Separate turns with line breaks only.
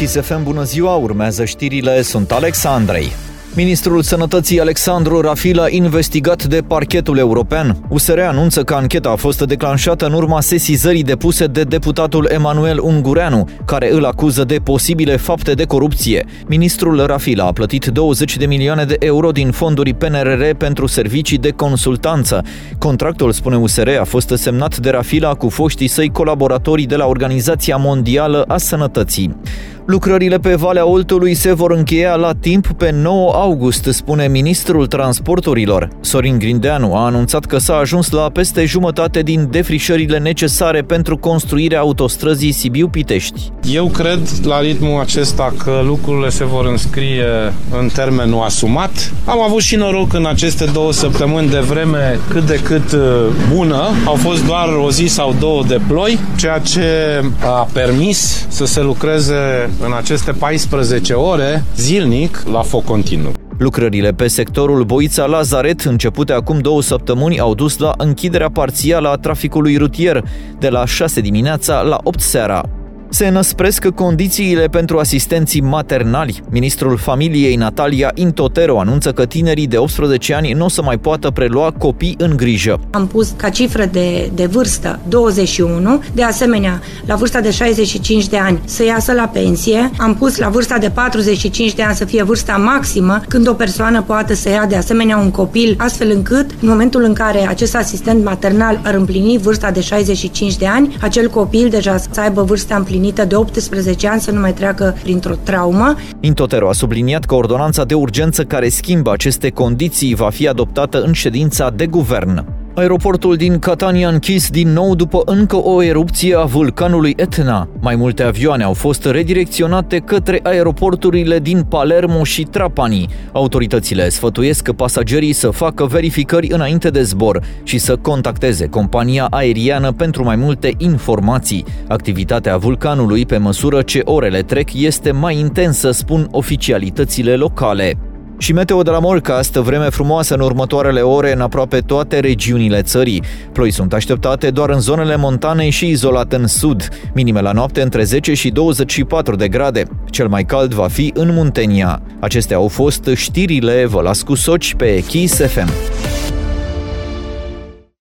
Kiss FM, bună ziua, urmează știrile, sunt Alex Andrei. Ministrul Sănătății Alexandru Rafila investigat de Parchetul European. USR anunță că ancheta a fost declanșată în urma sesizării depuse de deputatul Emanuel Ungureanu, care îl acuză de posibile fapte de corupție. Ministrul Rafila a plătit 20 de milioane de euro din fonduri PNRR pentru servicii de consultanță. Contractul, spune USR, a fost semnat de Rafila cu foștii săi colaboratori de la Organizația Mondială a Sănătății. Lucrările pe Valea Oltului se vor încheia la timp pe 9 august, spune ministrul transporturilor. Sorin Grindeanu a anunțat că s-a ajuns la peste jumătate din defrișările necesare pentru construirea autostrăzii Sibiu-Pitești.
Eu cred la ritmul acesta că lucrurile se vor înscrie în termenul asumat. Am avut și noroc în aceste 2 săptămâni de vreme cât de cât bună. Au fost doar o zi sau 2 de ploi, ceea ce a permis să se lucreze în aceste 14 ore zilnic la foc continuu.
Lucrările pe sectorul Boița-Lazaret, începute acum 2 săptămâni, au dus la închiderea parțială a traficului rutier de la 6 dimineața la 8 seara. Se înăspresc condițiile pentru asistenții maternali. Ministrul Familiei Natalia Intotero anunță că tinerii de 18 ani nu o să mai poată prelua copii în grijă.
Am pus ca cifră de vârstă 21, de asemenea la vârsta de 65 de ani să iasă la pensie. Am pus la vârsta de 45 de ani să fie vârsta maximă când o persoană poate să ia de asemenea un copil, astfel încât în momentul în care acest asistent maternal ar împlini vârsta de 65 de ani, acel copil deja să aibă vârsta împlinită de 18 ani, să nu mai treacă printr-o traumă.
Intotero a subliniat că ordonanța de urgență care schimbă aceste condiții va fi adoptată în ședința de guvern. Aeroportul din Catania închis din nou după încă o erupție a vulcanului Etna. Mai multe avioane au fost redirecționate către aeroporturile din Palermo și Trapani. Autoritățile sfătuiesc pasagerii să facă verificări înainte de zbor și să contacteze compania aeriană pentru mai multe informații. Activitatea vulcanului, pe măsură ce orele trec, este mai intensă, spun oficialitățile locale. Și meteo de la Morcast, vreme frumoasă în următoarele ore în aproape toate regiunile țării. Ploi sunt așteptate doar în zonele montane și izolat în sud. Minime la noapte între 10 și 24 de grade. Cel mai cald va fi în Muntenia. Acestea au fost știrile, vă las cu Soci pe Kiss FM.